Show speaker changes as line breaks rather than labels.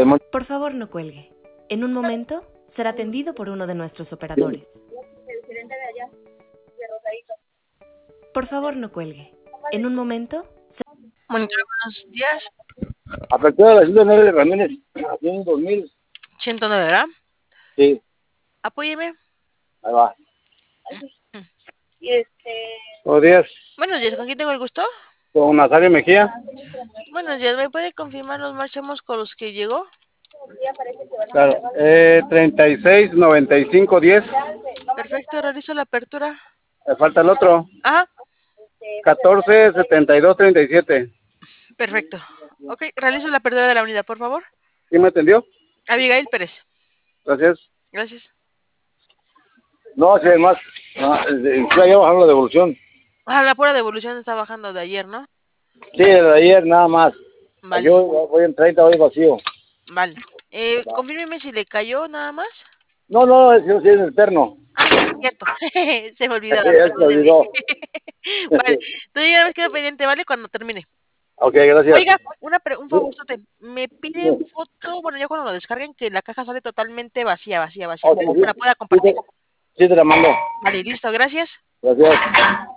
Por favor, no cuelgue. En un momento será atendido por uno de nuestros operadores.
El gerente de allá, de Rosadito.
Por favor, no cuelgue. En un momento...
Monitor, buenos días.
Apertura de la 109 Ramírez, aquí en 2000.
109, ¿verdad?
Sí,
Apóyeme.
ahí va.
Y
Buenos días,
Buenos días, ¿con quién tengo el gusto?
con Nazario Mejía.
Buenos días, ¿me puede confirmar los marchamos con los que llegó?
Claro, 36, 95, 10.
Perfecto, realizo la apertura.
Me falta el otro.
Ajá,
14, 72, 37.
perfecto. Ok, realizo la apertura de la unidad, por favor.
¿Quién me atendió?
Abigail Pérez.
Gracias.
Gracias.
No, sí, además, ya bajamos la devolución.
Ah, la pura devolución está bajando de ayer, ¿no?
Sí, de ayer nada más.
Vale,
Yo voy en 30, voy vacío.
vale. Confírmeme si le cayó nada más.
No, es el externo.
Ah, cierto. Se me olvidaba,
Ya se me
perdóneme.
olvidó.
Vale, entonces ya me quedo pendiente, ¿vale? Cuando termine.
Ok, gracias.
Oiga, un favorzote. Me pide foto, bueno, ya cuando lo descarguen, que la caja sale totalmente vacía,
Ok,
para que la pueda
sí,
compartir.
sí te la mando.
Vale, listo, gracias.
Gracias.